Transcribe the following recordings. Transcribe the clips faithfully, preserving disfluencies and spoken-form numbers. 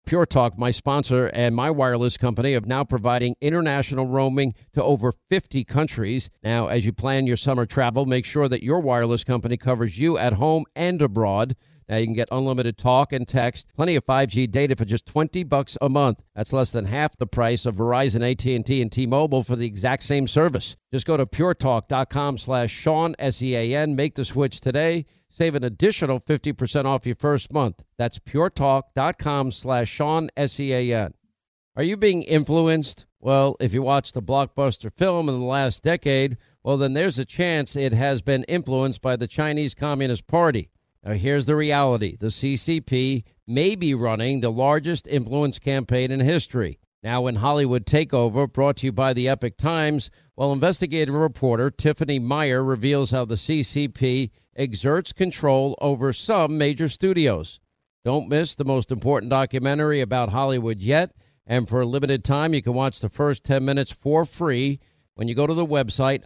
Pure Talk, my sponsor and my wireless company, of now providing international roaming to over fifty countries. Now, as you plan your summer travel, make sure that your wireless company covers you at home and abroad. Now, you can get unlimited talk and text, plenty of five G data for just twenty bucks a month. That's less than half the price of Verizon, A T and T, and T-Mobile for the exact same service. Just go to puretalk.com slash Sean, S E A N. Make the switch today. Save an additional fifty percent off your first month. That's puretalk.com slash Sean, S E A N. Are you being influenced? Well, if you watched a blockbuster film in the last decade, well, then there's a chance it has been influenced by the Chinese Communist Party. Now, here's the reality. The C C P may be running the largest influence campaign in history. Now, in Hollywood Takeover, brought to you by the Epic Times, well, investigative reporter Tiffany Meyer reveals how the C C P exerts control over some major studios. Don't miss the most important documentary about Hollywood yet. And for a limited time, you can watch the first ten minutes for free when you go to the website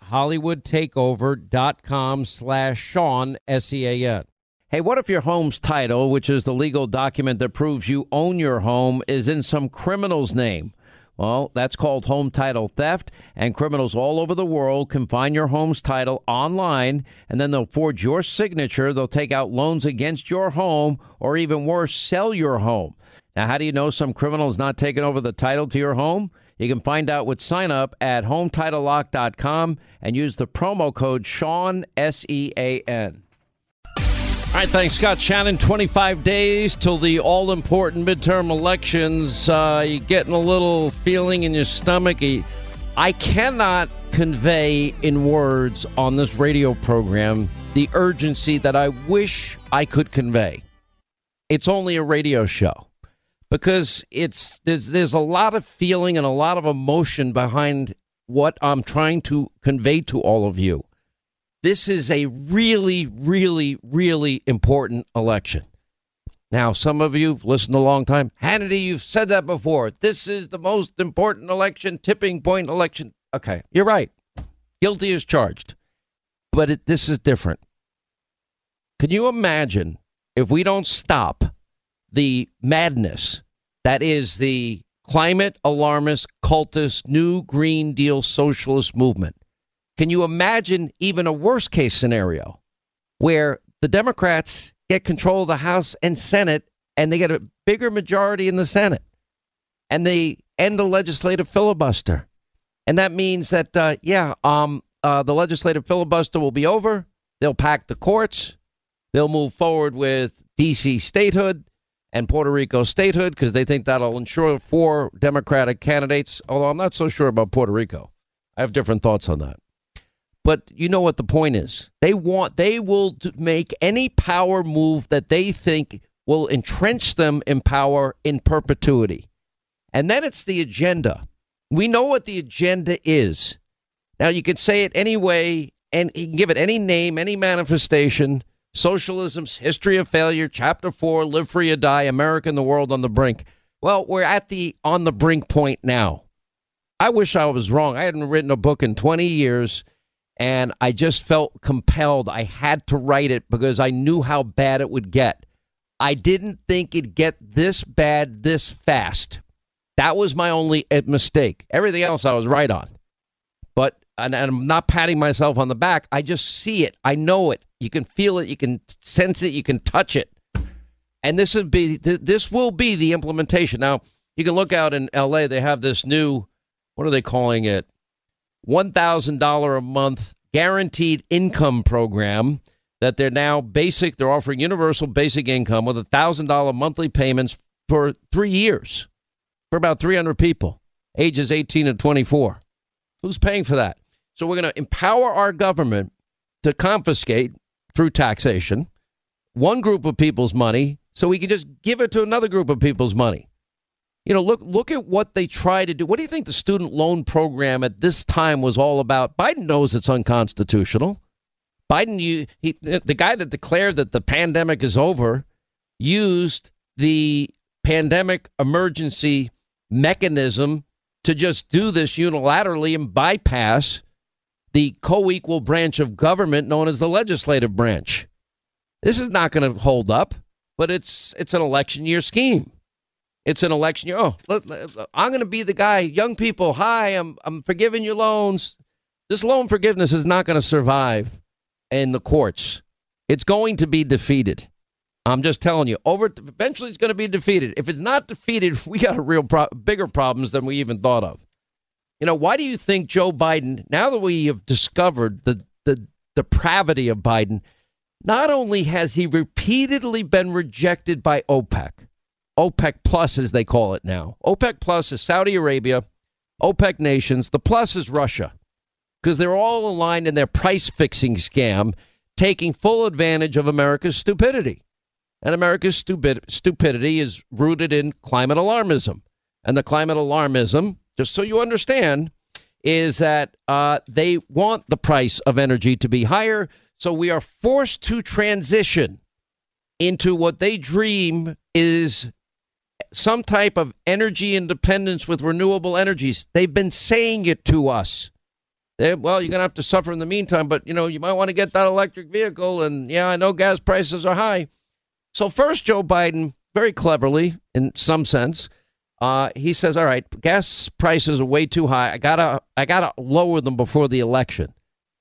hollywoodtakeover.com slash Sean, S E A N. Hey, what if your home's title, which is the legal document that proves you own your home, is in some criminal's name? Well, that's called home title theft, and criminals all over the world can find your home's title online, and then they'll forge your signature. They'll take out loans against your home, or even worse, sell your home. Now, how do you know some criminal's not taking over the title to your home? You can find out with sign up at home title lock dot com and use the promo code Sean, S E A N. All right, thanks, Scott Shannon. twenty-five days till the all-important midterm elections. Uh, you're getting a little feeling in your stomach. I cannot convey in words on this radio program the urgency that I wish I could convey. It's only a radio show because it's there's, there's a lot of feeling and a lot of emotion behind what I'm trying to convey to all of you. This is a really, really, really important election. Now, some of you have listened a long time. Hannity, you've said that before. This is the most important election, tipping point election. Okay, you're right. Guilty as charged. But it, this is different. Can you imagine if we don't stop the madness that is the climate alarmist, cultist, New Green Deal socialist movement? Can you imagine even a worst case scenario where the Democrats get control of the House and Senate and they get a bigger majority in the Senate and they end the legislative filibuster? And that means that, uh, yeah, um, uh, the legislative filibuster will be over. They'll pack the courts. They'll move forward with D C statehood and Puerto Rico statehood because they think that'll ensure four Democratic candidates, although I'm not so sure about Puerto Rico. I have different thoughts on that. But you know what the point is. They want, they will make any power move that they think will entrench them in power in perpetuity. And then it's the agenda. We know what the agenda is. Now, you can say it any way, and you can give it any name, any manifestation. Socialism's history of failure, chapter four, live free or die, America and the world on the brink. Well, we're at the on the brink point now. I wish I was wrong. I hadn't written a book in twenty years. And I just felt compelled. I had to write it because I knew how bad it would get. I didn't think it'd get this bad this fast. That was my only mistake. Everything else I was right on. But, and I'm not patting myself on the back. I just see it. I know it. You can feel it. You can sense it. You can touch it. And this would be, this will be the implementation. Now, you can look out in L A. They have this new, what are they calling it? one thousand dollars a month guaranteed income program that they're now basic. They're offering universal basic income with one thousand dollars monthly payments for three years for about three hundred people, ages eighteen to twenty-four. Who's paying for that? So we're going to empower our government to confiscate through taxation one group of people's money so we can just give it to another group of people's money. You know, look look at what they try to do. What do you think the student loan program at this time was all about? Biden knows it's unconstitutional. Biden, you, he, the guy that declared that the pandemic is over, used the pandemic emergency mechanism to just do this unilaterally and bypass the co-equal branch of government known as the legislative branch. This is not going to hold up, but it's it's an election year scheme. It's an election year. Oh, let, let, I'm going to be the guy. Young people, hi, I'm I'm forgiving your loans. This loan forgiveness is not going to survive in the courts. It's going to be defeated. I'm just telling you. Over eventually, it's going to be defeated. If it's not defeated, we got a real pro- bigger problems than we even thought of. You know, why do you think Joe Biden, now that we have discovered the the depravity of Biden, not only has he repeatedly been rejected by OPEC, OPEC Plus, as they call it now. OPEC Plus is Saudi Arabia, OPEC nations. The plus is Russia, because they're all aligned in their price-fixing scam, taking full advantage of America's stupidity. And America's stupid, stupidity is rooted in climate alarmism. And the climate alarmism, just so you understand, is that uh, they want the price of energy to be higher, so we are forced to transition into what they dream is some type of energy independence with renewable energies. They've been saying it to us. They, well, you're going to have to suffer in the meantime, but, you know, you might want to get that electric vehicle. And, yeah, I know gas prices are high. So first, Joe Biden, very cleverly, in some sense, uh, he says, all right, gas prices are way too high. I gotta, I gotta lower them before the election.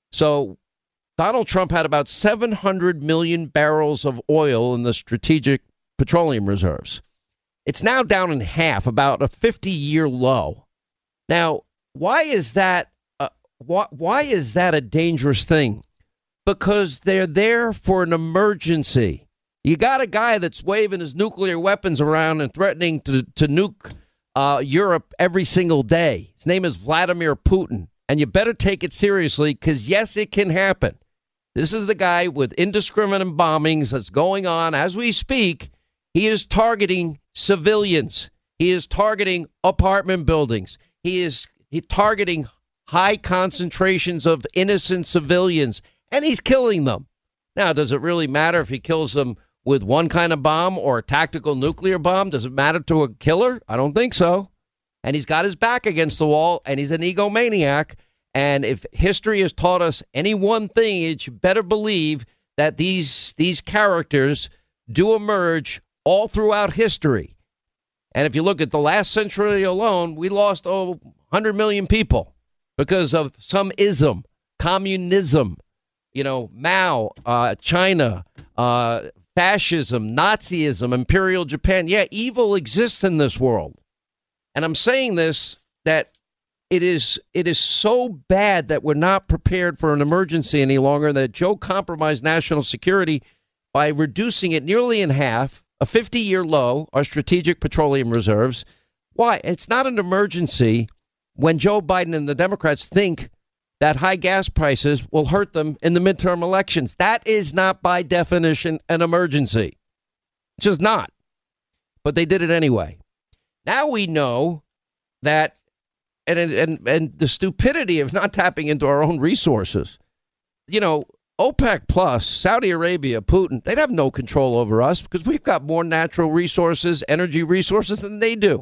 So Donald Trump had about seven hundred million barrels of oil in the strategic petroleum reserves. It's now down in half, about a fifty-year low. Now, why is that? Uh, why, why is that a dangerous thing? Because they're there for an emergency. You got a guy that's waving his nuclear weapons around and threatening to, to nuke uh, Europe every single day. His name is Vladimir Putin. And you better take it seriously, because, yes, it can happen. This is the guy with indiscriminate bombings that's going on as we speak. He is targeting civilians. He is targeting apartment buildings. He is he targeting high concentrations of innocent civilians, and he's killing them. Now, does it really matter if he kills them with one kind of bomb or a tactical nuclear bomb? Does it matter to a killer? I don't think so. And he's got his back against the wall, and he's an egomaniac. And if history has taught us any one thing, it should better believe that these these characters do emerge all throughout history. And if you look at the last century alone, we lost oh, one hundred million people because of some ism, communism, you know, Mao, uh, China, uh, fascism, Nazism, Imperial Japan. Yeah, evil exists in this world. And I'm saying this, that it is it is so bad that we're not prepared for an emergency any longer, that Joe compromised national security by reducing it nearly in half, a fifty-year low, our strategic petroleum reserves. Why? It's not an emergency when Joe Biden and the Democrats think that high gas prices will hurt them in the midterm elections. That is not, by definition, an emergency. It's just not. But they did it anyway. Now we know that, and and and the stupidity of not tapping into our own resources. You know, OPEC Plus, Saudi Arabia, Putin, they'd have no control over us because we've got more natural resources, energy resources than they do.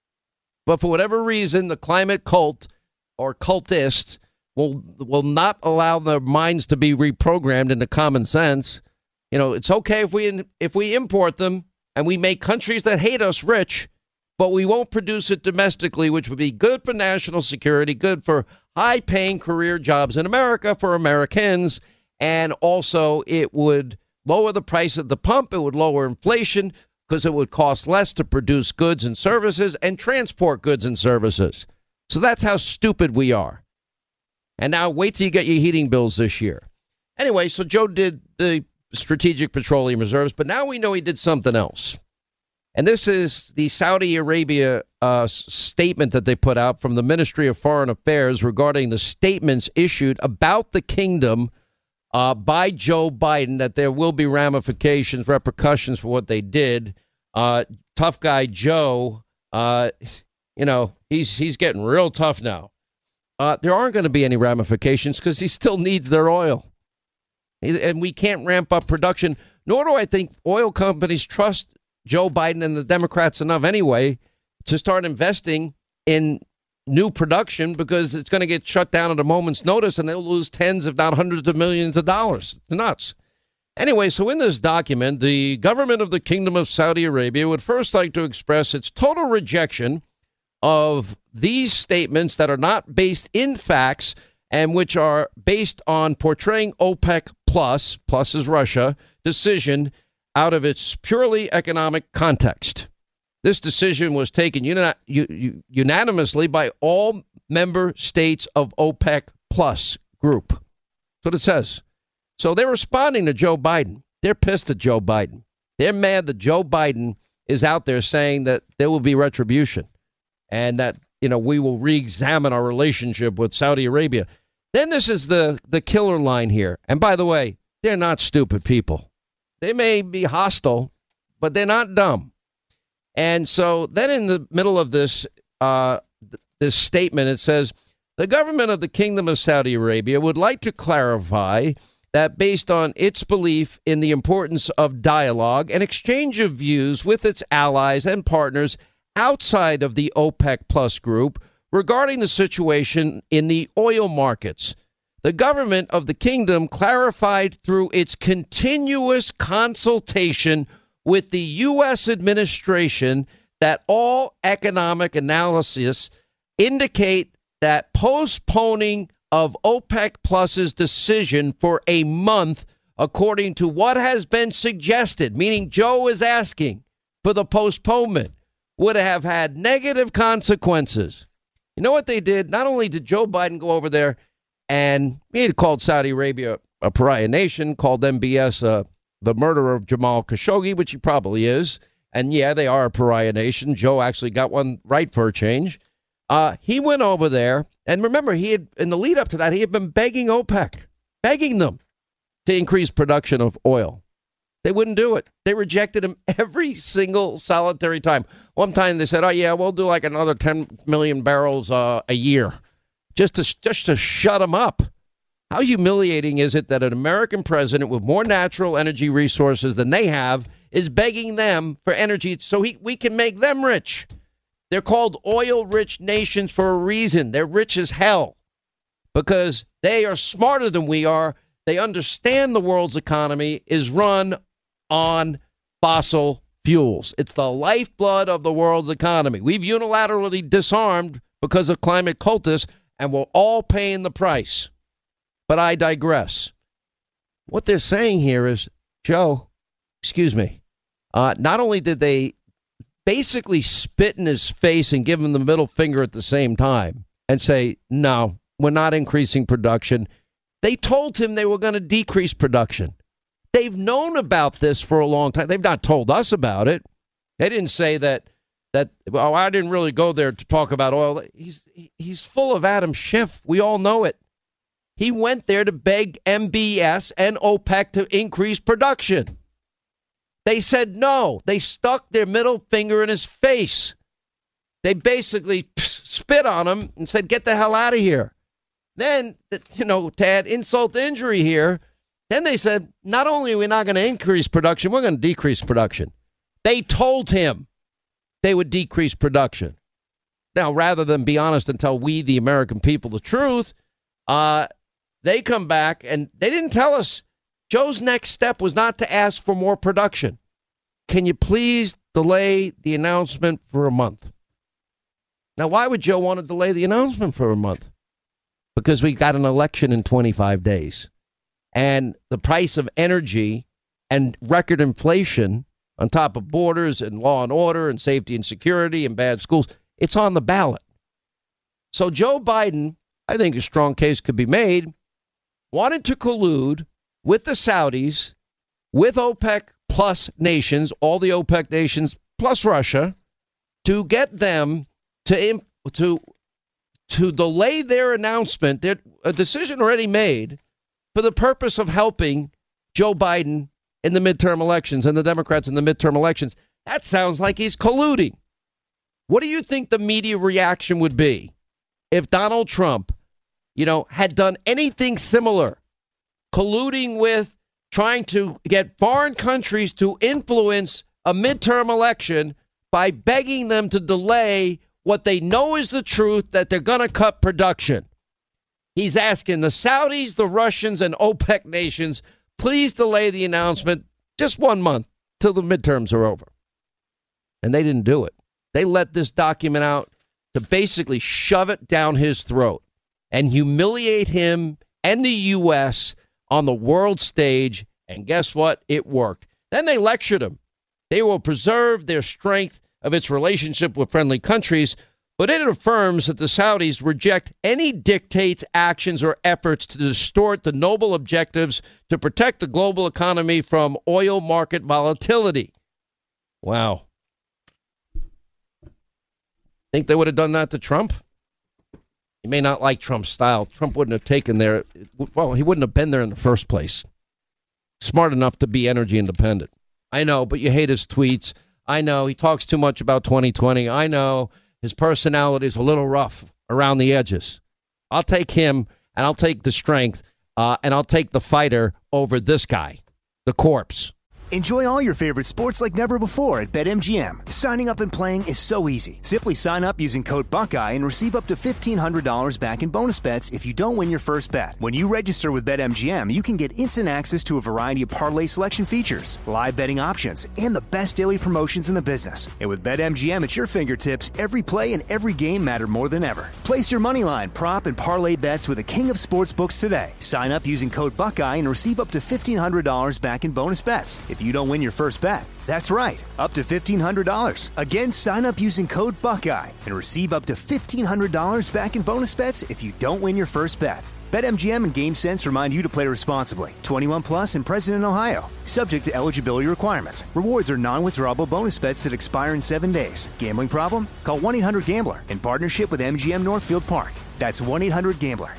But for whatever reason, the climate cult or cultists will will not allow their minds to be reprogrammed into common sense. You know, it's okay if we if we import them and we make countries that hate us rich, but we won't produce it domestically, which would be good for national security, good for high-paying career jobs in America for Americans, and also it would lower the price at the pump. It would lower inflation because it would cost less to produce goods and services and transport goods and services. So that's how stupid we are. And now wait till you get your heating bills this year. Anyway, so Joe did the strategic petroleum reserves, but now we know he did something else. And this is the Saudi Arabia uh, statement that they put out from the Ministry of Foreign Affairs regarding the statements issued about the kingdom uh, by Joe Biden, that there will be ramifications, repercussions for what they did. Uh, tough guy Joe, uh, you know, he's he's getting real tough now. Uh, there aren't going to be any ramifications because he still needs their oil. And we can't ramp up production, nor do I think oil companies trust Joe Biden and the Democrats enough anyway to start investing in new production, because it's going to get shut down at a moment's notice and they'll lose tens, if not hundreds of millions of dollars. It's nuts. Anyway, so in this document, the government of the Kingdom of Saudi Arabia would first like to express its total rejection of these statements that are not based in facts and which are based on portraying OPEC plus, plus is Russia, decision out of its purely economic context. This decision was taken uni- u- unanimously by all member states of OPEC plus group. That's what it says. So they're responding to Joe Biden. They're pissed at Joe Biden. They're mad that Joe Biden is out there saying that there will be retribution and that, you know, we will re-examine our relationship with Saudi Arabia. Then this is the, the killer line here. And by the way, they're not stupid people. They may be hostile, but they're not dumb. And so then in the middle of this, uh, this statement, it says, the government of the Kingdom of Saudi Arabia would like to clarify that based on its belief in the importance of dialogue and exchange of views with its allies and partners outside of the OPEC plus group regarding the situation in the oil markets, the government of the kingdom clarified through its continuous consultation with the U S administration that all economic analysis indicate that postponing of OPEC Plus's decision for a month, according to what has been suggested, meaning Joe is asking for the postponement, would have had negative consequences. You know what they did? Not only did Joe Biden go over there and he had called Saudi Arabia a pariah nation, called M B S uh, the murderer of Jamal Khashoggi, which he probably is. And yeah, they are a pariah nation. Joe actually got one right for a change. Uh, he went over there. And remember, he had, in the lead up to that, he had been begging OPEC, begging them to increase production of oil. They wouldn't do it. They rejected him every single solitary time. One time they said, oh, yeah, we'll do like another ten million barrels uh, a year just to, just to shut him up. How humiliating is it that an American president with more natural energy resources than they have is begging them for energy so he, we can make them rich? They're called oil-rich nations for a reason. They're rich as hell because they are smarter than we are. They understand the world's economy is run on fossil fuels. It's the lifeblood of the world's economy. We've unilaterally disarmed because of climate cultists, and we're all paying the price. But I digress. What they're saying here is, Joe, excuse me, uh, not only did they basically spit in his face and give him the middle finger at the same time and say, no, we're not increasing production. They told him they were going to decrease production. They've known about this for a long time. They've not told us about it. They didn't say that, that well, I didn't really go there to talk about oil. He's, he's full of Adam Schiff. We all know it. He went there to beg M B S and OPEC to increase production. They said no. They stuck their middle finger in his face. They basically spit on him and said, get the hell out of here. Then, you know, to add insult to injury here, then they said, not only are we not going to increase production, we're going to decrease production. They told him they would decrease production. Now, rather than be honest and tell we, the American people, the truth, uh, they come back and they didn't tell us. Joe's next step was not to ask for more production. Can you please delay the announcement for a month? Now, why would Joe want to delay the announcement for a month? Because we got an election in twenty-five days. And the price of energy and record inflation on top of borders and law and order and safety and security and bad schools, it's on the ballot. So Joe Biden, I think a strong case could be made, wanted to collude with the Saudis, with OPEC plus nations, all the OPEC nations plus Russia, to get them to to to delay their announcement, their, a decision already made, for the purpose of helping Joe Biden in the midterm elections and the Democrats in the midterm elections. That sounds like he's colluding. What do you think the media reaction would be if Donald Trump, you know, had done anything similar, colluding with trying to get foreign countries to influence a midterm election by begging them to delay what they know is the truth, that they're going to cut production? He's asking the Saudis, the Russians, and OPEC nations, please delay the announcement just one month till the midterms are over. And they didn't do it. They let this document out to basically shove it down his throat and humiliate him and the U S on the world stage. And guess what? It worked. Then they lectured him. They will preserve their strength of its relationship with friendly countries, but it affirms that the Saudis reject any dictates, actions, or efforts to distort the noble objectives to protect the global economy from oil market volatility. Wow. Think they would have done that to Trump? You may not like Trump's style. Trump wouldn't have taken there. Well, he wouldn't have been there in the first place. Smart enough to be energy independent. I know, but you hate his tweets. I know he talks too much about twenty twenty. I know his personality is a little rough around the edges. I'll take him, and I'll take the strength, uh, and I'll take the fighter over this guy, the corpse. Enjoy all your favorite sports like never before at BetMGM. Signing up and playing is so easy. Simply sign up using code Buckeye and receive up to fifteen hundred dollars back in bonus bets if you don't win your first bet. When you register with BetMGM, you can get instant access to a variety of parlay selection features, live betting options, and the best daily promotions in the business. And with BetMGM at your fingertips, every play and every game matter more than ever. Place your moneyline, prop, and parlay bets with the king of sportsbooks today. Sign up using code Buckeye and receive up to fifteen hundred dollars back in bonus bets if you don't win your first bet. That's right, up to fifteen hundred dollars. Again, sign up using code Buckeye and receive up to fifteen hundred dollars back in bonus bets if you don't win your first bet. BetMGM and GameSense remind you to play responsibly. twenty-one plus and present in Ohio. Subject to eligibility requirements. Rewards are non-withdrawable bonus bets that expire in seven days. Gambling problem? Call one eight hundred gambler in partnership with M G M Northfield Park. That's one eight hundred gambler.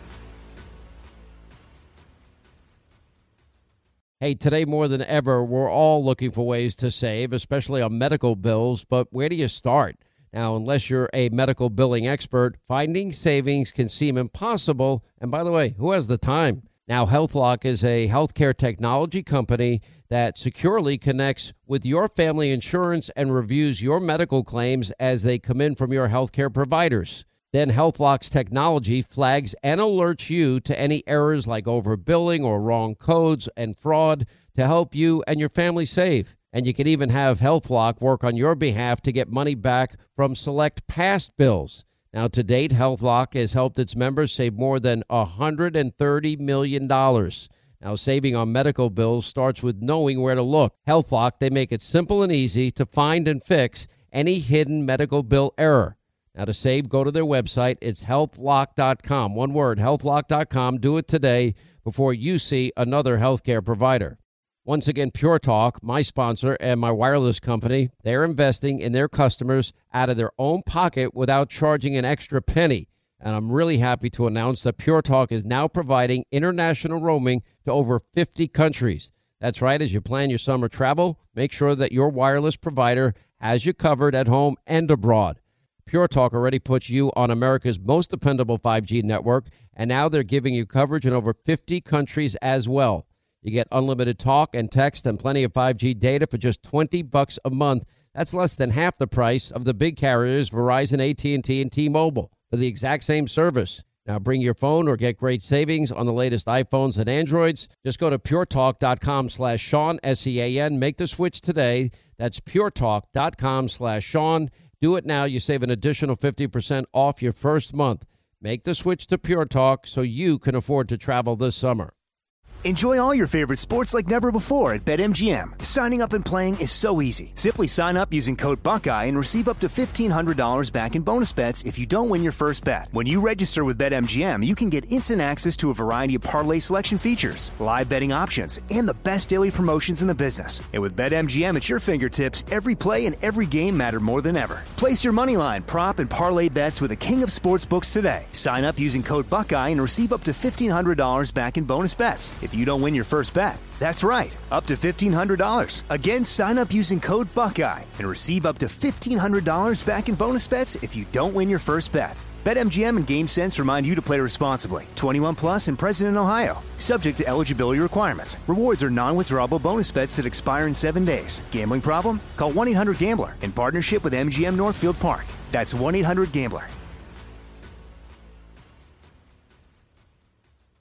Hey, today more than ever, we're all looking for ways to save, especially on medical bills. But where do you start? Now, unless you're a medical billing expert, finding savings can seem impossible. And by the way, who has the time? Now, HealthLock is a healthcare technology company that securely connects with your family insurance and reviews your medical claims as they come in from your healthcare providers. Then HealthLock's technology flags and alerts you to any errors like overbilling or wrong codes and fraud to help you and your family save. And you can even have HealthLock work on your behalf to get money back from select past bills. Now, to date, HealthLock has helped its members save more than one hundred thirty million dollars. Now, saving on medical bills starts with knowing where to look. HealthLock, they make it simple and easy to find and fix any hidden medical bill error. Now, to save, go to their website. It's health lock dot com. One word, health lock dot com. Do it today before you see another healthcare provider. Once again, Pure Talk, my sponsor and my wireless company, they're investing in their customers out of their own pocket without charging an extra penny. And I'm really happy to announce that Pure Talk is now providing international roaming to over fifty countries. That's right. As you plan your summer travel, make sure that your wireless provider has you covered at home and abroad. Pure Talk already puts you on America's most dependable five G network, and now they're giving you coverage in over fifty countries as well. You get unlimited talk and text and plenty of five G data for just twenty bucks a month. That's less than half the price of the big carriers, Verizon, A T and T, and T-Mobile, for the exact same service. Now bring your phone or get great savings on the latest iPhones and Androids. Just go to puretalk.com slash Sean, S E A N. Make the switch today. That's puretalk.com slash Sean. Do it now. You save an additional fifty percent off your first month. Make the switch to Pure Talk so you can afford to travel this summer. Enjoy all your favorite sports like never before at BetMGM. Signing up and playing is so easy. Simply sign up using code Buckeye and receive up to fifteen hundred dollars back in bonus bets if you don't win your first bet. When you register with BetMGM, you can get instant access to a variety of parlay selection features, live betting options, and the best daily promotions in the business. And with BetMGM at your fingertips, every play and every game matter more than ever. Place your moneyline, prop, and parlay bets with the king of sportsbooks today. Sign up using code Buckeye and receive up to fifteen hundred dollars back in bonus bets if you don't win your first bet. That's right, up to fifteen hundred dollars. Again, sign up using code Buckeye and receive up to fifteen hundred dollars back in bonus bets if you don't win your first bet. BetMGM and GameSense remind you to play responsibly. twenty-one plus and present in Ohio. Subject to eligibility requirements. Rewards are non-withdrawable bonus bets that expire in seven days. Gambling problem? Call one eight hundred gambler in partnership with M G M Northfield Park. That's one eight hundred gambler.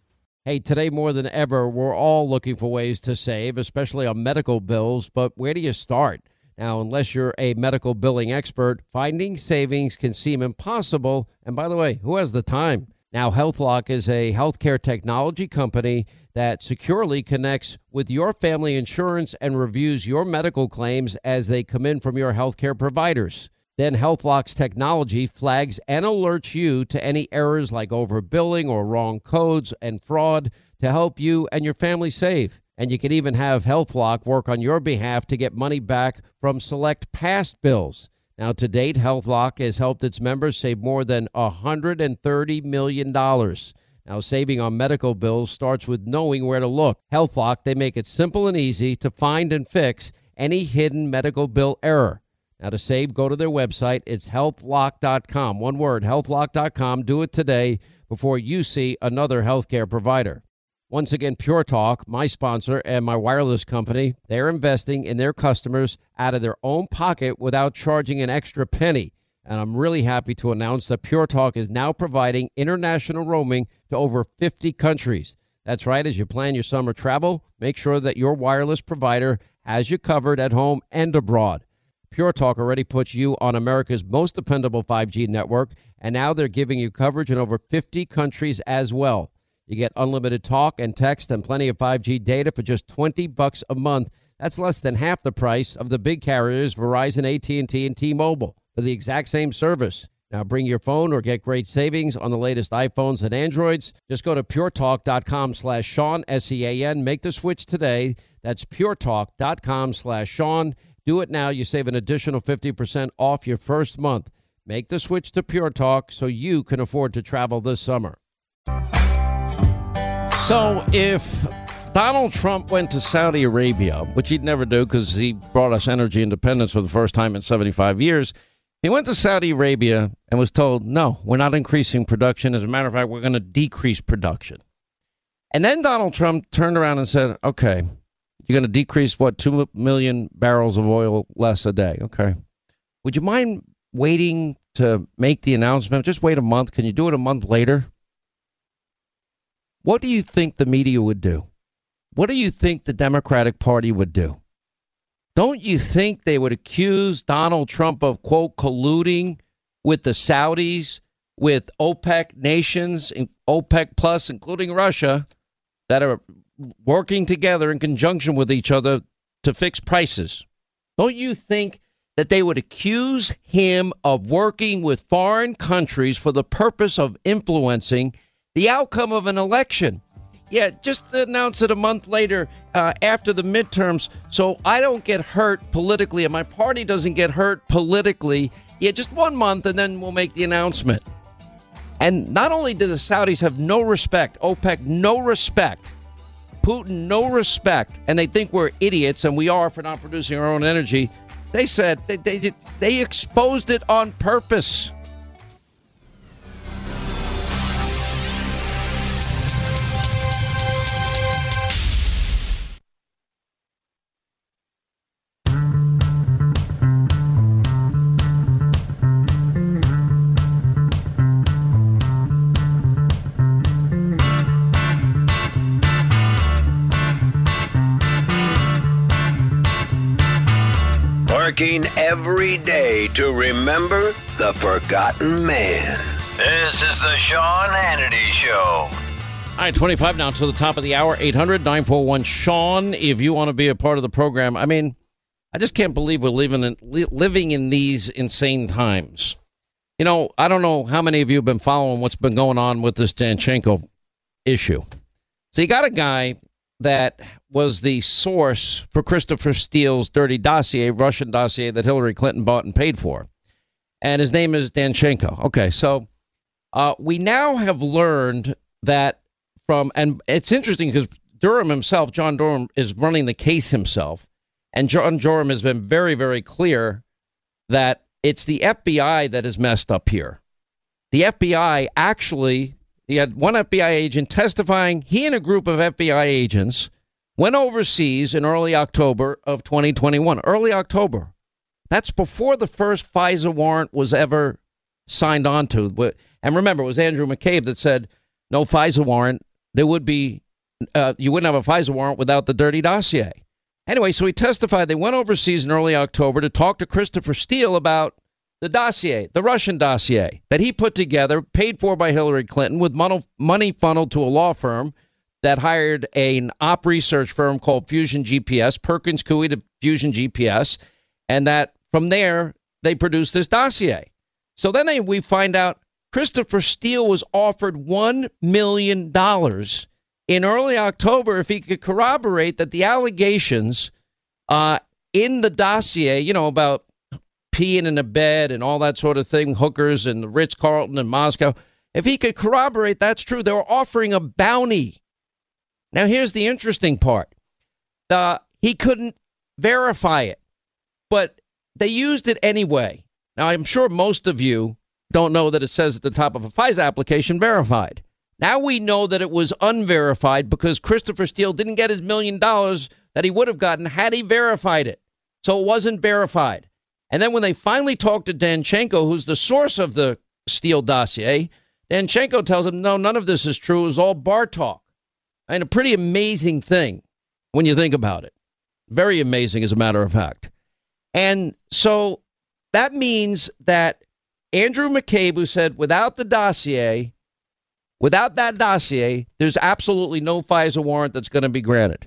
Hey, today more than ever, we're all looking for ways to save, especially on medical bills. But where do you start? Now, unless you're a medical billing expert, finding savings can seem impossible. And by the way, who has the time? Now, HealthLock is a healthcare technology company that securely connects with your family insurance and reviews your medical claims as they come in from your healthcare providers. Then HealthLock's technology flags and alerts you to any errors like overbilling or wrong codes and fraud to help you and your family save. And you can even have HealthLock work on your behalf to get money back from select past bills. Now, to date, HealthLock has helped its members save more than one hundred thirty million dollars. Now, saving on medical bills starts with knowing where to look. HealthLock, they make it simple and easy to find and fix any hidden medical bill error. Now, to save, go to their website. It's health lock dot com. One word, health lock dot com. Do it today before you see another healthcare provider. Once again, Pure Talk, my sponsor and my wireless company, they're investing in their customers out of their own pocket without charging an extra penny. And I'm really happy to announce that Pure Talk is now providing international roaming to over fifty countries. That's right. As you plan your summer travel, make sure that your wireless provider has you covered at home and abroad. Pure Talk already puts you on America's most dependable five G network, and now they're giving you coverage in over fifty countries as well. You get unlimited talk and text and plenty of five G data for just twenty bucks a month. That's less than half the price of the big carriers, Verizon, A T and T, and T-Mobile, for the exact same service. Now bring your phone or get great savings on the latest iPhones and Androids. Just go to puretalk.com slash Sean, S E A N. Make the switch today. That's puretalk.com slash Sean. Do it now. You save an additional fifty percent off your first month. Make the switch to Pure Talk so you can afford to travel this summer. So if Donald Trump went to Saudi Arabia, which he'd never do because he brought us energy independence for the first time in seventy-five years, he went to Saudi Arabia and was told, no, we're not increasing production. As a matter of fact, we're going to decrease production. And then Donald Trump turned around and said, okay, you're going to decrease, what, two million barrels of oil less a day. Okay. Would you mind waiting to make the announcement? Just wait a month. Can you do it a month later? What do you think the media would do? What do you think the Democratic Party would do? Don't you think they would accuse Donald Trump of, quote, colluding with the Saudis, with OPEC nations, OPEC plus, including Russia, that are working together in conjunction with each other to fix prices? Don't you think that they would accuse him of working with foreign countries for the purpose of influencing the outcome of an election? Yeah, just announce it a month later uh, after the midterms so I don't get hurt politically and my party doesn't get hurt politically. Yeah, just one month and then we'll make the announcement. And not only do the Saudis have no respect, OPEC no respect, Putin no respect, and they think we're idiots, and we are, for not producing our own energy. They said they they, they exposed it on purpose. Working every day to remember the forgotten man. This is the Sean Hannity Show. All right, twenty-five now to the top of the hour. eight hundred nine four one Sean, if you want to be a part of the program. I mean, I just can't believe we're living in, li- living in these insane times. You know, I don't know how many of you have been following what's been going on with this Danchenko issue. So you got a guy that was the source for Christopher Steele's dirty dossier, Russian dossier that Hillary Clinton bought and paid for. And his name is Danchenko. Okay, so uh, we now have learned that from, and it's interesting because Durham himself, John Durham, is running the case himself. And John Durham has been very, very clear that it's the F B I that is messed up here. The F B I actually, he had one F B I agent testifying. He and a group of F B I agents went overseas in early October of twenty twenty-one. Early October. That's before the first FISA warrant was ever signed on to. And remember, it was Andrew McCabe that said no FISA warrant there would be, uh, you wouldn't have a FISA warrant without the dirty dossier. Anyway, so he testified they went overseas in early October to talk to Christopher Steele about the dossier, the Russian dossier that he put together, paid for by Hillary Clinton, with money funneled to a law firm that hired an op research firm called Fusion G P S, Perkins Coie to Fusion G P S, and that from there they produced this dossier. So then they, we find out Christopher Steele was offered one million dollars in early October if he could corroborate that the allegations uh, in the dossier, you know, about peeing in a bed and all that sort of thing, hookers and the Ritz-Carlton in Moscow, if he could corroborate that's true, they were offering a bounty. Now, here's the interesting part. Uh, he couldn't verify it, but they used it anyway. Now, I'm sure most of you don't know that it says at the top of a FISA application, verified. Now we know that it was unverified because Christopher Steele didn't get his million dollars that he would have gotten had he verified it. So it wasn't verified. And then when they finally talked to Danchenko, who's the source of the Steele dossier, Danchenko tells him, no, none of this is true. It was all bar talk. And a pretty amazing thing when you think about it. Very amazing, as a matter of fact. And so that means that Andrew McCabe, who said without the dossier, without that dossier, there's absolutely no FISA warrant that's going to be granted.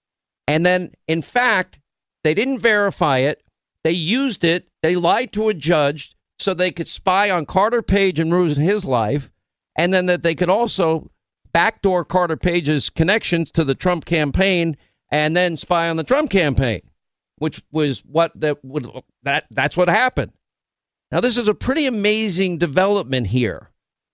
And then, in fact, they didn't verify it. They used it. They lied to a judge so they could spy on Carter Page and ruin his life, and then that they could also backdoor Carter Page's connections to the Trump campaign and then spy on the Trump campaign, which was what that would that that's what happened. Now, this is a pretty amazing development here.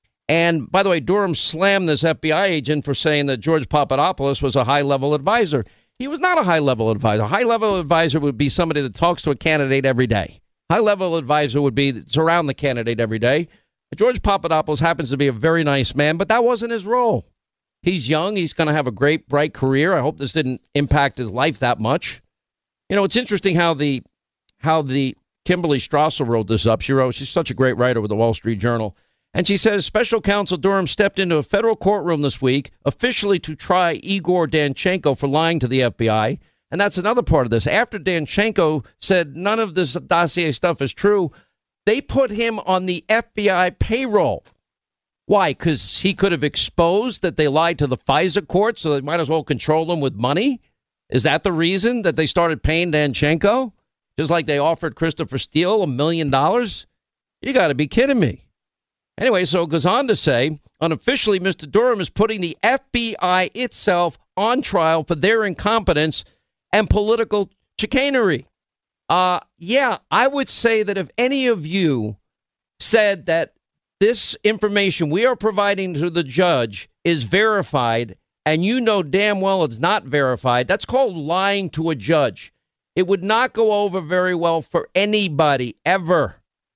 And by the way, Durham slammed this F B I agent for saying that George Papadopoulos was a high-level advisor. He was not a high-level advisor. A high-level advisor would be somebody that talks to a candidate every day. High-level advisor would be that's around the candidate every day. George Papadopoulos happens to be a very nice man, but that wasn't his role. He's young. He's going to have a great, bright career. I hope this didn't impact his life that much. You know, it's interesting how the how the Kimberly Strassel wrote this up. She wrote, she's such a great writer with the Wall Street Journal. And she says, Special Counsel Durham stepped into a federal courtroom this week, officially to try Igor Danchenko for lying to the F B I. And that's another part of this. After Danchenko said none of this dossier stuff is true, they put him on the F B I payroll. Why? Because he could have exposed that they lied to the FISA court, so they might as well control him with money? Is that the reason that they started paying Danchenko? Just like they offered Christopher Steele a million dollars? You got to be kidding me. Anyway, so it goes on to say, unofficially, Mister Durham is putting the F B I itself on trial for their incompetence and political chicanery. Uh, yeah, I would say that if any of you said that this information we are providing to the judge is verified, and you know damn well it's not verified, that's called lying to a judge. It would not go over very well for anybody, ever.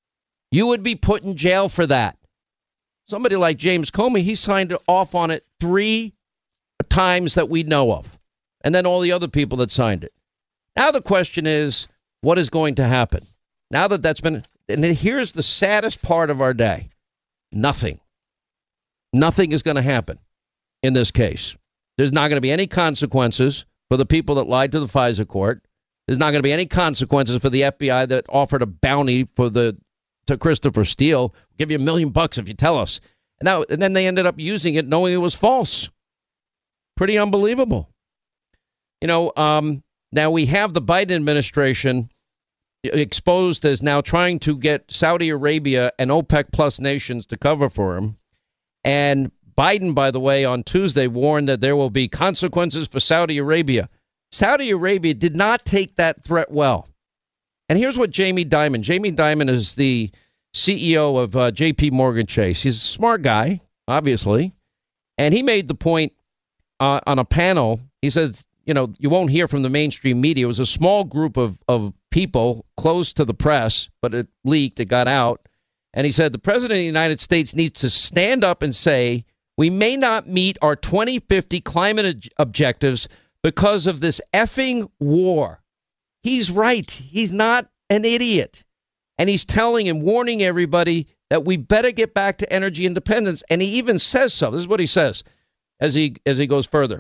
You would be put in jail for that. Somebody like James Comey, he signed off on it three times that we know of. And then all the other people that signed it. Now the question is, what is going to happen? Now that that's been, and here's the saddest part of our day. Nothing. Nothing is going to happen in this case. There's not going to be any consequences for the people that lied to the FISA court. There's not going to be any consequences for the F B I that offered a bounty for the to Christopher Steele. We'll give you a million bucks if you tell us. And, now, and then they ended up using it knowing it was false. Pretty unbelievable. You know, um, now we have the Biden administration exposed as now trying to get Saudi Arabia and OPEC plus nations to cover for him. And Biden, by the way, on Tuesday warned that there will be consequences for Saudi Arabia. Saudi Arabia did not take that threat well. And here's what Jamie Dimon, Jamie Dimon is the C E O of uh, J P Morgan Chase. He's a smart guy, obviously. And he made the point uh, on a panel. He said, you know, you won't hear from the mainstream media. It was a small group of, of people close to the press, but it leaked, it got out. And he said, the president of the United States needs to stand up and say, we may not meet our twenty fifty climate ob- objectives because of this effing war. He's right. He's not an idiot. And he's telling and warning everybody that we better get back to energy independence. And he even says so. This is what he says. as he as he goes further.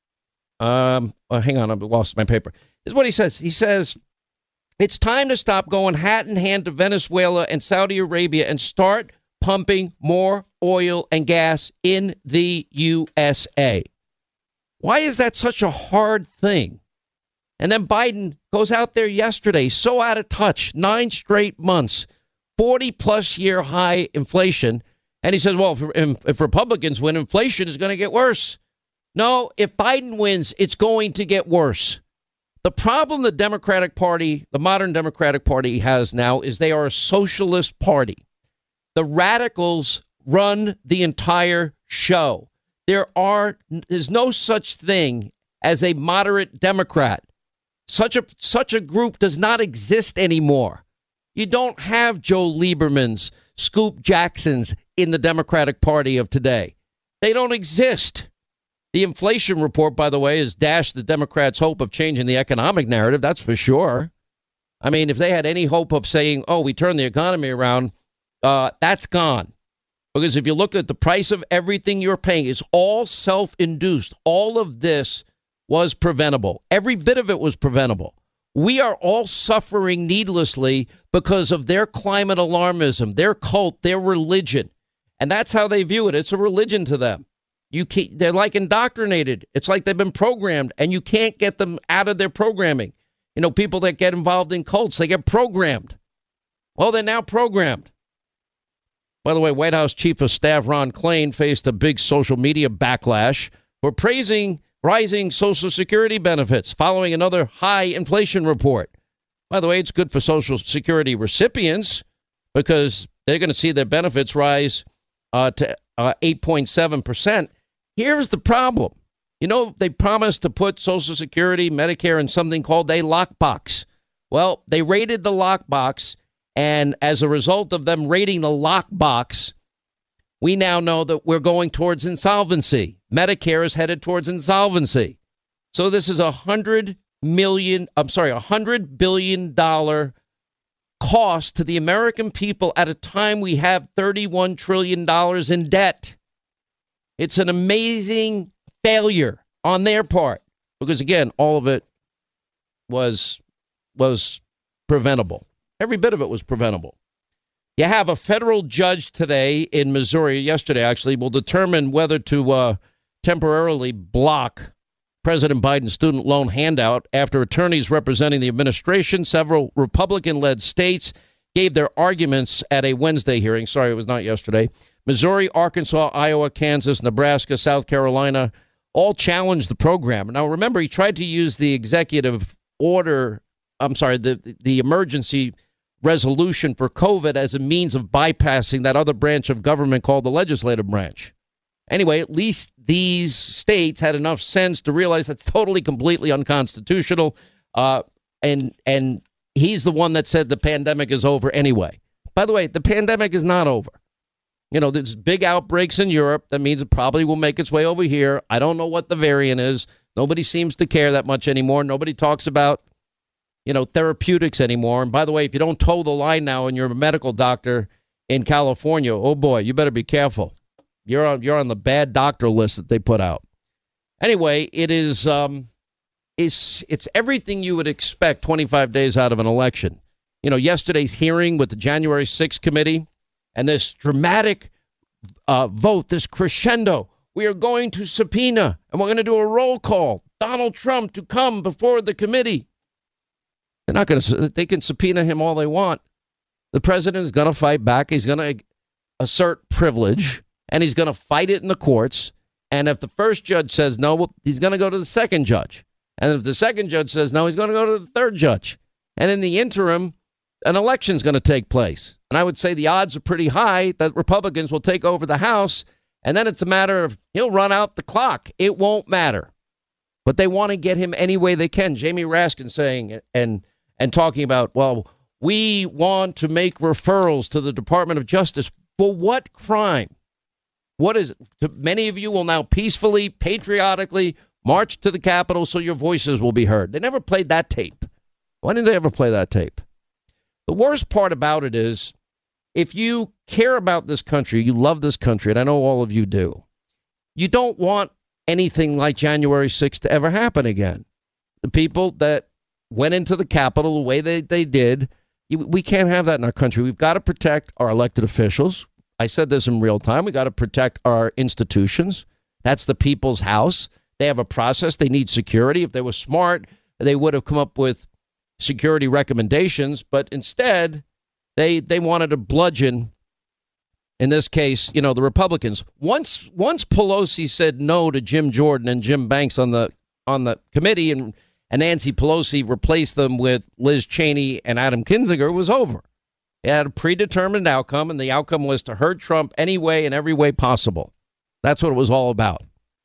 Um, oh, hang on, I've lost my paper. This is what he says. He says, it's time to stop going hat in hand to Venezuela and Saudi Arabia and start pumping more oil and gas in the U S A. Why is that such a hard thing? And then Biden goes out there yesterday, so out of touch, nine straight months, forty plus year high inflation. And he says, well, if, if Republicans win, inflation is going to get worse. No, if Biden wins, it's going to get worse. The problem the Democratic Party, the modern Democratic Party has now is they are a socialist party. The radicals run the entire show. There are there's no such thing as a moderate Democrat. Such a such a group does not exist anymore. You don't have Joe Lieberman's, Scoop Jackson's in the Democratic Party of today. They don't exist. The inflation report, by the way, has dashed the Democrats' hope of changing the economic narrative. That's for sure. I mean, if they had any hope of saying, oh, we turned the economy around, uh, that's gone. Because if you look at the price of everything you're paying, it's all self-induced. All of this was preventable. Every bit of it was preventable. We are all suffering needlessly because of their climate alarmism, their cult, their religion. And that's how they view it. It's a religion to them. You can't, they're like indoctrinated. It's like they've been programmed, and you can't get them out of their programming. You know, people that get involved in cults, they get programmed. Well, they're now programmed. By the way, White House Chief of Staff Ron Klain faced a big social media backlash for praising rising Social Security benefits following another high inflation report. By the way, it's good for Social Security recipients because they're going to see their benefits rise uh, to uh, eight point seven percent. Here's the problem. You know, they promised to put Social Security, Medicare in something called a lockbox. Well, they raided the lockbox, and as a result of them raiding the lockbox, we now know that we're going towards insolvency. Medicare is headed towards insolvency. So this is a hundred million, I'm sorry, a hundred billion dollar cost to the American people at a time we have thirty-one trillion dollars in debt. It's an amazing failure on their part because, again, all of it was was preventable. Every bit of it was preventable. You have a federal judge today in Missouri, yesterday actually, will determine whether to uh, temporarily block President Biden's student loan handout after attorneys representing the administration, several Republican-led states, gave their arguments at a Wednesday hearing. Sorry, it was not yesterday. Missouri, Arkansas, Iowa, Kansas, Nebraska, South Carolina all challenged the program. Now, remember, he tried to use the executive order, I'm sorry, the, the emergency resolution for COVID as a means of bypassing that other branch of government called the legislative branch. Anyway, at least these states had enough sense to realize that's totally, completely unconstitutional. Uh, and and he's the one that said the pandemic is over anyway. By the way, the pandemic is not over. You know, there's big outbreaks in Europe. That means it probably will make its way over here. I don't know what the variant is. Nobody seems to care that much anymore. Nobody talks about, you know, therapeutics anymore. And by the way, if you don't toe the line now and you're a medical doctor in California, oh boy, you better be careful. You're on, you're on the bad doctor list that they put out. Anyway, it is um, it's, it's everything you would expect twenty-five days out of an election. You know, yesterday's hearing with the January sixth committee and this dramatic uh, vote, this crescendo. We are going to subpoena and we're going to do a roll call. Donald Trump to come before the committee. They're not going to, they can subpoena him all they want. The president is going to fight back. He's going to assert privilege. And he's going to fight it in the courts. And if the first judge says no, well, he's going to go to the second judge. And if the second judge says no, he's going to go to the third judge. And in the interim, an election is going to take place. And I would say the odds are pretty high that Republicans will take over the House. And then it's a matter of he'll run out the clock. It won't matter. But they want to get him any way they can. Jamie Raskin saying and and talking about, well, we want to make referrals to the Department of Justice. For what crime? What is it? Many of you will now peacefully, patriotically march to the Capitol so your voices will be heard. They never played that tape. Why didn't they ever play that tape? The worst part about it is if you care about this country, you love this country, and I know all of you do, you don't want anything like January sixth to ever happen again. The people that went into the Capitol the way they, they did, we can't have that in our country. We've got to protect our elected officials. I said this in real time. We got to protect our institutions. That's the people's house. They have a process. They need security. If they were smart, they would have come up with security recommendations. But instead, they they wanted to bludgeon, in this case, you know, the Republicans. Once once Pelosi said no to Jim Jordan and Jim Banks on the on the committee, and, and Nancy Pelosi replaced them with Liz Cheney and Adam Kinzinger, it was over. It had a predetermined outcome, and the outcome was to hurt Trump any way and every way possible. That's what it was all about.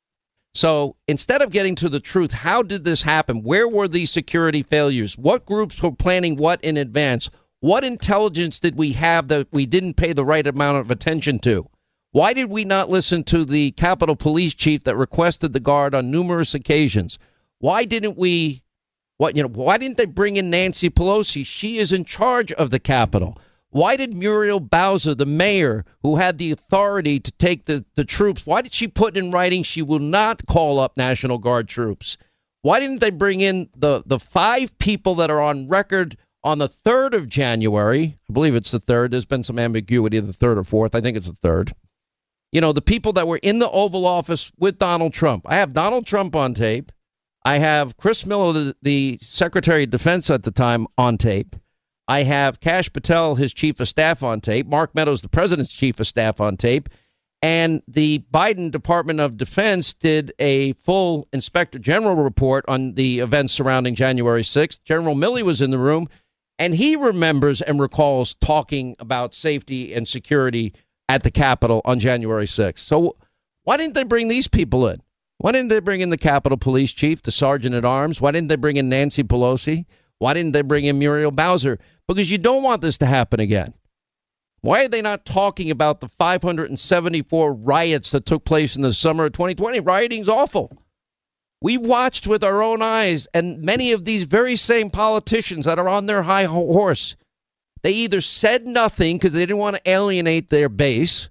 So instead of getting to the truth, how did this happen? Where were these security failures? What groups were planning what in advance? What intelligence did we have that we didn't pay the right amount of attention to? Why did we not listen to the Capitol Police chief that requested the guard on numerous occasions? Why didn't we, what, you know, why didn't they bring in Nancy Pelosi? She is in charge of the Capitol. Why did Muriel Bowser, the mayor, who had the authority to take the, the troops, why did she put in writing she will not call up National Guard troops? Why didn't they bring in the, the five people that are on record on the third of January? I believe it's the third. There's been some ambiguity of the third or fourth. I think it's the third. You know, the people that were in the Oval Office with Donald Trump. I have Donald Trump on tape. I have Chris Miller, the, the Secretary of Defense at the time, on tape. I have Kash Patel, his chief of staff, on tape. Mark Meadows, the president's chief of staff, on tape. And the Biden Department of Defense did a full Inspector General report on the events surrounding January sixth. General Milley was in the room, and he remembers and recalls talking about safety and security at the Capitol on January sixth. So why didn't they bring these people in? Why didn't they bring in the Capitol Police chief, the Sergeant at Arms? Why didn't they bring in Nancy Pelosi? Why didn't they bring in Muriel Bowser? Because you don't want this to happen again. Why are they not talking about the five hundred seventy-four riots that took place in the summer of twenty twenty? Rioting's awful. We watched with our own eyes, and many of these very same politicians that are on their high horse, they either said nothing because they didn't want to alienate their base,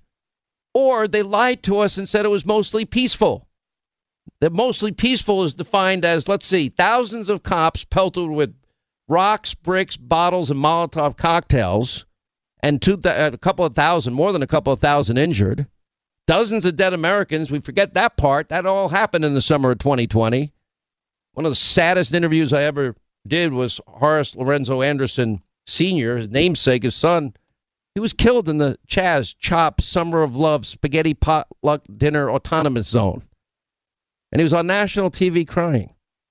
or they lied to us and said it was mostly peaceful. That mostly peaceful is defined as, let's see, thousands of cops pelted with rocks, bricks, bottles, and Molotov cocktails, and two th- a couple of thousand, more than a couple of thousand injured, dozens of dead Americans. We forget that part. That all happened in the summer of twenty twenty. One of the saddest interviews I ever did was Horace Lorenzo Anderson Senior, his namesake, his son. He was killed in the Chaz Chop Summer of Love Spaghetti Potluck Dinner Autonomous Zone. And he was on national T V crying.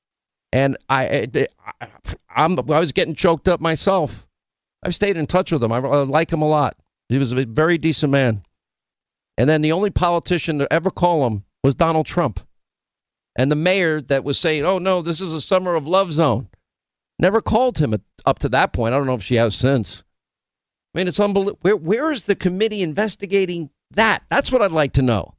And I, I, I'm, I was getting choked up myself. I've stayed in touch with him. I, I like him a lot. He was a very decent man. And then the only politician to ever call him was Donald Trump. And the mayor that was saying, oh, no, this is a Summer of Love zone, never called him up to that point. I don't know if she has since. I mean, it's unbelievable. Where, where is the committee investigating that? That's what I'd like to know.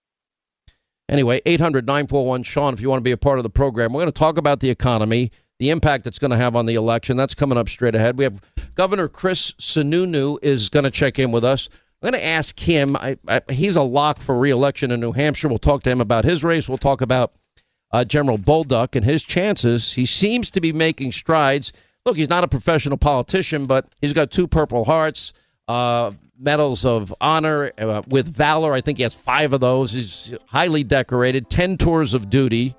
Anyway, eight hundred nine four one Sean, if you want to be a part of the program. We're going to talk about the economy, the impact it's going to have on the election. That's coming up straight ahead. We have Governor Chris Sununu is going to check in with us. I'm going to ask him. I, I, he's a lock for re-election in New Hampshire. We'll talk to him about his race. We'll talk about uh, General Bolduc and his chances. He seems to be making strides. Look, he's not a professional politician, but he's got two Purple Hearts, uh, medals of honor uh, with valor. I think he has five of those. He's highly decorated, ten tours of duty.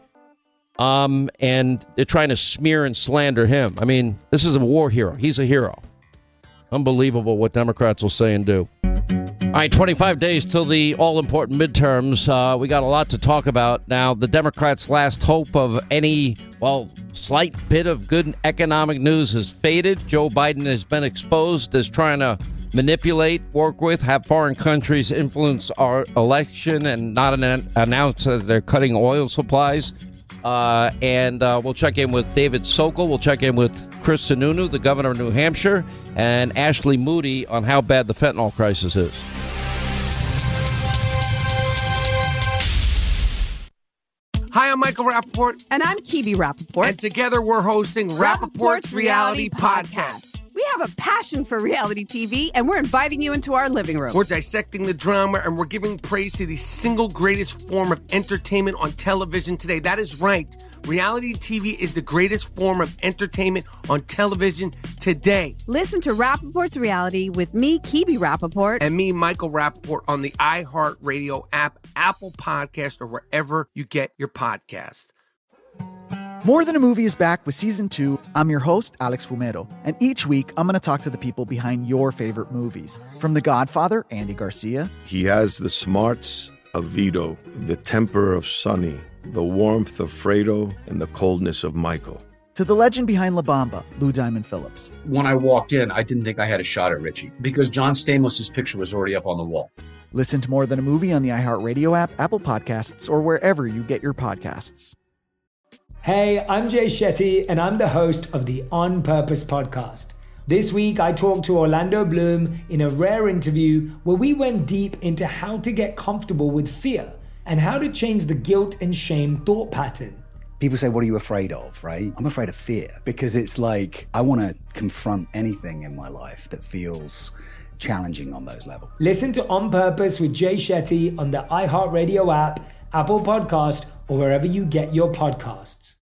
Um, and they're trying to smear and slander him. I mean, this is a war hero. He's a hero. Unbelievable what Democrats will say and do. All right, twenty-five days till the all-important midterms. Uh, we got a lot to talk about. Now, the Democrats' last hope of any, well, slight bit of good economic news has faded. Joe Biden has been exposed as trying to manipulate, work with, have foreign countries influence our election and not an- announce that they're cutting oil supplies. Uh, and uh, we'll check in with David Sokol. We'll check in with Chris Sununu, the governor of New Hampshire, and Ashley Moody on how bad the fentanyl crisis is. Hi, I'm Michael Rappaport. And I'm Kibi Rappaport. And together we're hosting Rappaport's Reality Podcast. We have a passion for reality T V, and we're inviting you into our living room. We're dissecting the drama, and we're giving praise to the single greatest form of entertainment on television today. That is right. Reality T V is the greatest form of entertainment on television today. Listen to Rappaport's Reality with me, Kibi Rappaport. And me, Michael Rappaport, on the iHeartRadio app, Apple Podcast, or wherever you get your podcast. More Than a Movie is back with Season two. I'm your host, Alex Fumero. And each week, I'm going to talk to the people behind your favorite movies. From The Godfather, Andy Garcia. He has the smarts of Vito, the temper of Sonny, the warmth of Fredo, and the coldness of Michael. To the legend behind La Bamba, Lou Diamond Phillips. When I walked in, I didn't think I had a shot at Richie because John Stamos' picture was already up on the wall. Listen to More Than a Movie on the iHeartRadio app, Apple Podcasts, or wherever you get your podcasts. Hey, I'm Jay Shetty, and I'm the host of the On Purpose podcast. This week, I talked to Orlando Bloom in a rare interview where we went deep into how to get comfortable with fear and how to change the guilt and shame thought pattern. People say, what are you afraid of, right? I'm afraid of fear because it's like I want to confront anything in my life that feels challenging on those levels. Listen to On Purpose with Jay Shetty on the iHeartRadio app, Apple Podcast, or wherever you get your podcasts.